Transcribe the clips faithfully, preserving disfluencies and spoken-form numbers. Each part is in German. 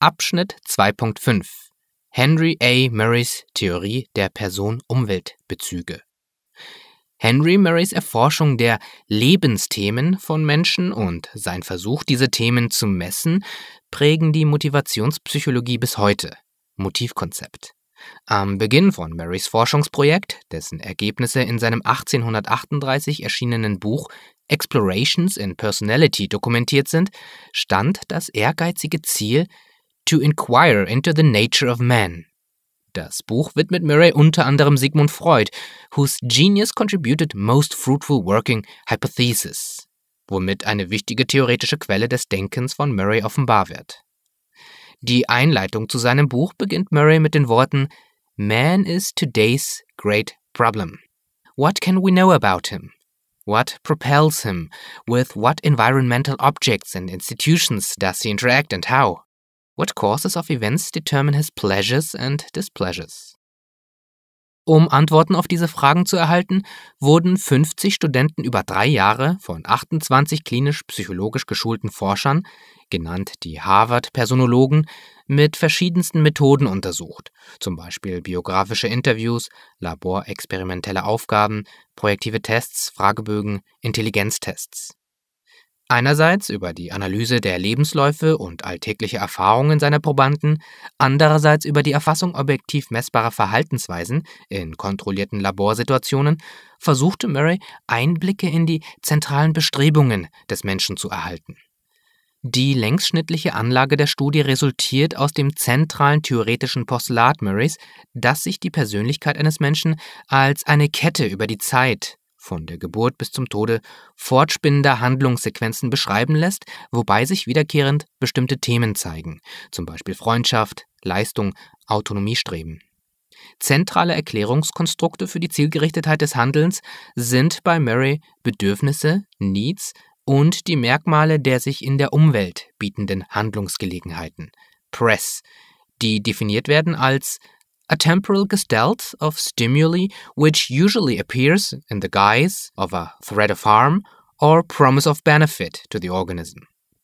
Abschnitt zwei Punkt fünf. Henry A. Murrays Theorie der Person-Umwelt-Bezüge. Henry Murrays Erforschung der Lebensthemen von Menschen und sein Versuch, diese Themen zu messen, prägen die Motivationspsychologie bis heute. Motivkonzept. Am Beginn von Murrays Forschungsprojekt, dessen Ergebnisse in seinem achtzehnhundertachtunddreißig erschienenen Buch Explorations in Personality dokumentiert sind, stand das ehrgeizige Ziel To inquire into the nature of man. Das Buch widmet Murray unter anderem Sigmund Freud, whose genius contributed most fruitful working hypothesis, womit eine wichtige theoretische Quelle des Denkens von Murray offenbar wird. Die Einleitung zu seinem Buch beginnt Murray mit den Worten Man is today's great problem. What can we know about him? What propels him? With what environmental objects and institutions does he interact and how? What causes of events determine his pleasures and displeasures? Um Antworten auf diese Fragen zu erhalten, wurden fünfzig Studenten über drei Jahre von achtundzwanzig klinisch-psychologisch geschulten Forschern, genannt die Harvard-Personologen, mit verschiedensten Methoden untersucht, zum Beispiel biografische Interviews, laborexperimentelle Aufgaben, projektive Tests, Fragebögen, Intelligenztests. Einerseits über die Analyse der Lebensläufe und alltägliche Erfahrungen seiner Probanden, andererseits über die Erfassung objektiv messbarer Verhaltensweisen in kontrollierten Laborsituationen, versuchte Murray, Einblicke in die zentralen Bestrebungen des Menschen zu erhalten. Die längsschnittliche Anlage der Studie resultiert aus dem zentralen theoretischen Postulat Murrays, dass sich die Persönlichkeit eines Menschen als eine Kette über die Zeit, von der Geburt bis zum Tode, fortspinnender Handlungssequenzen beschreiben lässt, wobei sich wiederkehrend bestimmte Themen zeigen, zum Beispiel Freundschaft, Leistung, Autonomiestreben. Zentrale Erklärungskonstrukte für die Zielgerichtetheit des Handelns sind bei Murray Bedürfnisse, Needs und die Merkmale der sich in der Umwelt bietenden Handlungsgelegenheiten, Press, die definiert werden als a temporal gestalt of stimuli which usually appears in the guise of a threat of harm or promise of benefit to the organism.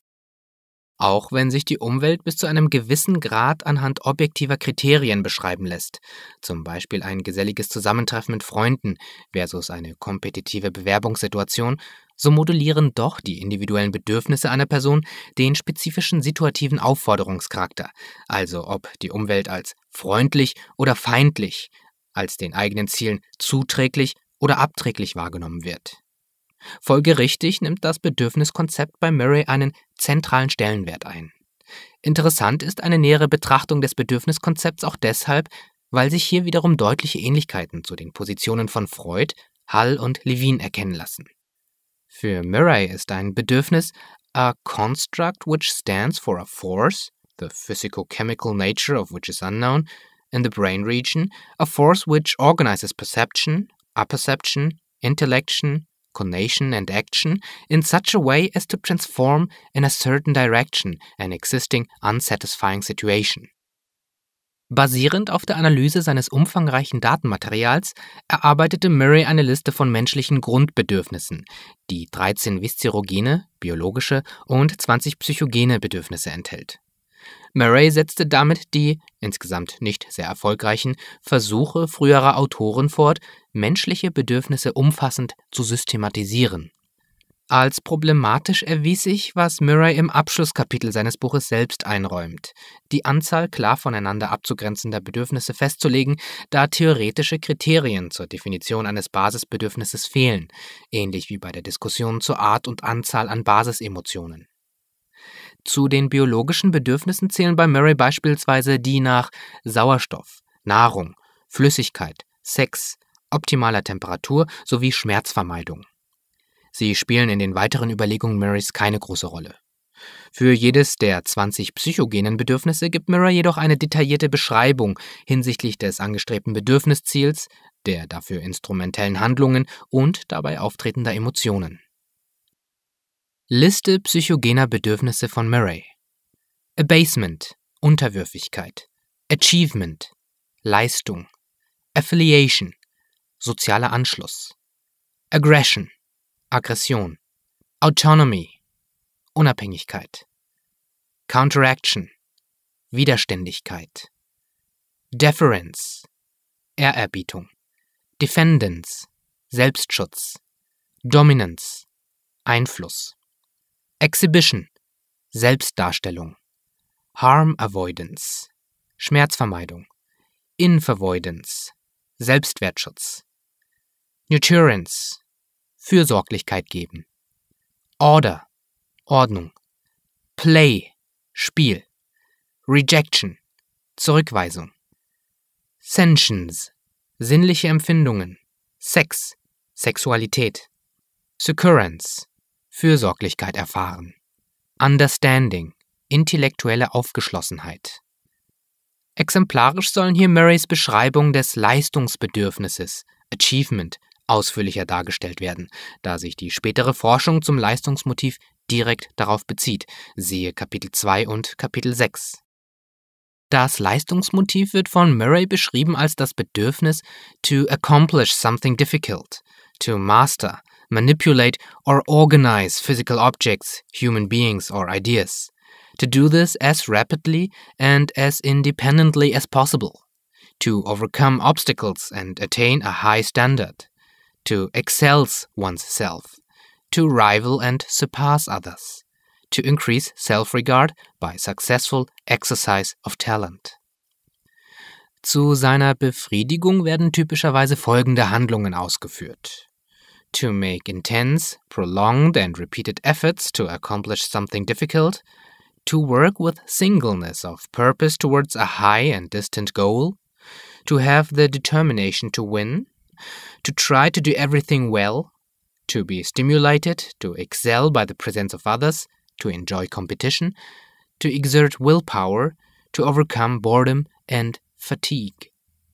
Auch wenn sich die Umwelt bis zu einem gewissen Grad anhand objektiver Kriterien beschreiben lässt, zum Beispiel ein geselliges Zusammentreffen mit Freunden versus eine kompetitive Bewerbungssituation, so modulieren doch die individuellen Bedürfnisse einer Person den spezifischen situativen Aufforderungscharakter, also ob die Umwelt als freundlich oder feindlich, als den eigenen Zielen zuträglich oder abträglich wahrgenommen wird. Folgerichtig nimmt das Bedürfniskonzept bei Murray einen zentralen Stellenwert ein. Interessant ist eine nähere Betrachtung des Bedürfniskonzepts auch deshalb, weil sich hier wiederum deutliche Ähnlichkeiten zu den Positionen von Freud, Hull und Levine erkennen lassen. Für Murray ist ein Bedürfnis a construct which stands for a force, the physico-chemical nature of which is unknown, in the brain region, a force which organizes perception, apperception, intellection, cognation and action in such a way as to transform in a certain direction an existing unsatisfying situation. Basierend auf der Analyse seines umfangreichen Datenmaterials erarbeitete Murray eine Liste von menschlichen Grundbedürfnissen, die dreizehn viszerogene, biologische und zwanzig psychogene Bedürfnisse enthält. Murray setzte damit die, insgesamt nicht sehr erfolgreichen, Versuche früherer Autoren fort, menschliche Bedürfnisse umfassend zu systematisieren. Als problematisch erwies sich, was Murray im Abschlusskapitel seines Buches selbst einräumt, die Anzahl klar voneinander abzugrenzender Bedürfnisse festzulegen, da theoretische Kriterien zur Definition eines Basisbedürfnisses fehlen, ähnlich wie bei der Diskussion zur Art und Anzahl an Basisemotionen. Zu den biologischen Bedürfnissen zählen bei Murray beispielsweise die nach Sauerstoff, Nahrung, Flüssigkeit, Sex, optimaler Temperatur sowie Schmerzvermeidung. Sie spielen in den weiteren Überlegungen Murrays keine große Rolle. Für jedes der zwanzig psychogenen Bedürfnisse gibt Murray jedoch eine detaillierte Beschreibung hinsichtlich des angestrebten Bedürfnisziels, der dafür instrumentellen Handlungen und dabei auftretender Emotionen. Liste psychogener Bedürfnisse von Murray: Abasement, Unterwürfigkeit, Achievement, Leistung, Affiliation, sozialer Anschluss, Aggression, Aggression, Autonomy, Unabhängigkeit, Counteraction, Widerständigkeit. Deference, Ehrerbietung. Defendance, Selbstschutz. Dominance, Einfluss. Exhibition, Selbstdarstellung. Harm Avoidance, Schmerzvermeidung. Inavoidance, Selbstwertschutz. Nurturance, Fürsorglichkeit geben. Order, Ordnung. Play, Spiel. Rejection, Zurückweisung. Sensions, sinnliche Empfindungen. Sex, Sexualität. Succurrence, Fürsorglichkeit erfahren. Understanding, intellektuelle Aufgeschlossenheit. Exemplarisch sollen hier Murrays Beschreibung des Leistungsbedürfnisses, Achievement, ausführlicher dargestellt werden, da sich die spätere Forschung zum Leistungsmotiv direkt darauf bezieht, siehe Kapitel zwei und Kapitel sechs. Das Leistungsmotiv wird von Murray beschrieben als das Bedürfnis to accomplish something difficult, to master, manipulate or organize physical objects, human beings or ideas, to do this as rapidly and as independently as possible, to overcome obstacles and attain a high standard, to excel oneself, to rival and surpass others, to increase self-regard by successful exercise of talent. Zu seiner Befriedigung werden typischerweise folgende Handlungen ausgeführt. To make intense, prolonged and repeated efforts to accomplish something difficult, to work with singleness of purpose towards a high and distant goal, to have the determination to win, to try to do everything well, to be stimulated, to excel by the presence of others, to enjoy competition, to exert willpower, to overcome boredom and fatigue.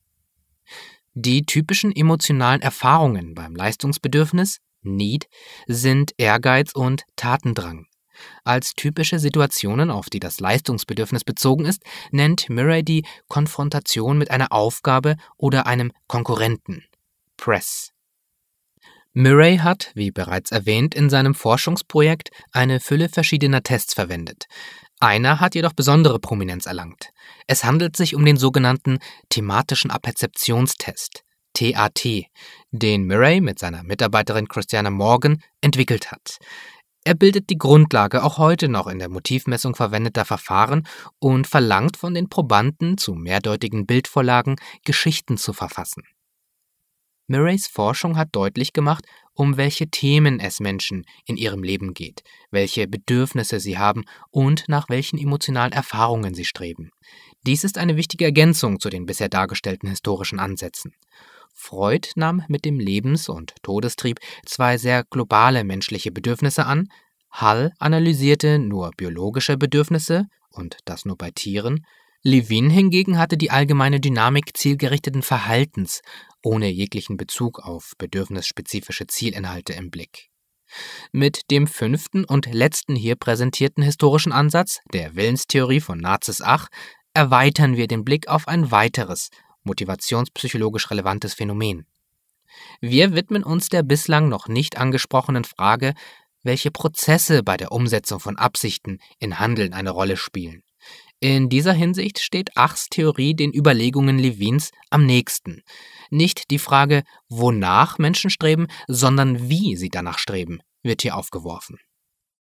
Die typischen emotionalen Erfahrungen beim Leistungsbedürfnis, Need, sind Ehrgeiz und Tatendrang. Als typische Situationen, auf die das Leistungsbedürfnis bezogen ist, nennt Murray die Konfrontation mit einer Aufgabe oder einem Konkurrenten. Press. Murray hat, wie bereits erwähnt, in seinem Forschungsprojekt eine Fülle verschiedener Tests verwendet. Einer hat jedoch besondere Prominenz erlangt. Es handelt sich um den sogenannten thematischen Apperzeptionstest, T A T, den Murray mit seiner Mitarbeiterin Christiana Morgan entwickelt hat. Er bildet die Grundlage auch heute noch in der Motivmessung verwendeter Verfahren und verlangt von den Probanden zu mehrdeutigen Bildvorlagen Geschichten zu verfassen. Murrays Forschung hat deutlich gemacht, um welche Themen es Menschen in ihrem Leben geht, welche Bedürfnisse sie haben und nach welchen emotionalen Erfahrungen sie streben. Dies ist eine wichtige Ergänzung zu den bisher dargestellten historischen Ansätzen. Freud nahm mit dem Lebens- und Todestrieb zwei sehr globale menschliche Bedürfnisse an, Hull analysierte nur biologische Bedürfnisse und das nur bei Tieren, Levine hingegen hatte die allgemeine Dynamik zielgerichteten Verhaltens ohne jeglichen Bezug auf bedürfnisspezifische Zielinhalte im Blick. Mit dem fünften und letzten hier präsentierten historischen Ansatz, der Willenstheorie von Nazis Ach, erweitern wir den Blick auf ein weiteres, motivationspsychologisch relevantes Phänomen. Wir widmen uns der bislang noch nicht angesprochenen Frage, welche Prozesse bei der Umsetzung von Absichten in Handeln eine Rolle spielen. In dieser Hinsicht steht Achs Theorie den Überlegungen Levins am nächsten. Nicht die Frage, wonach Menschen streben, sondern wie sie danach streben, wird hier aufgeworfen.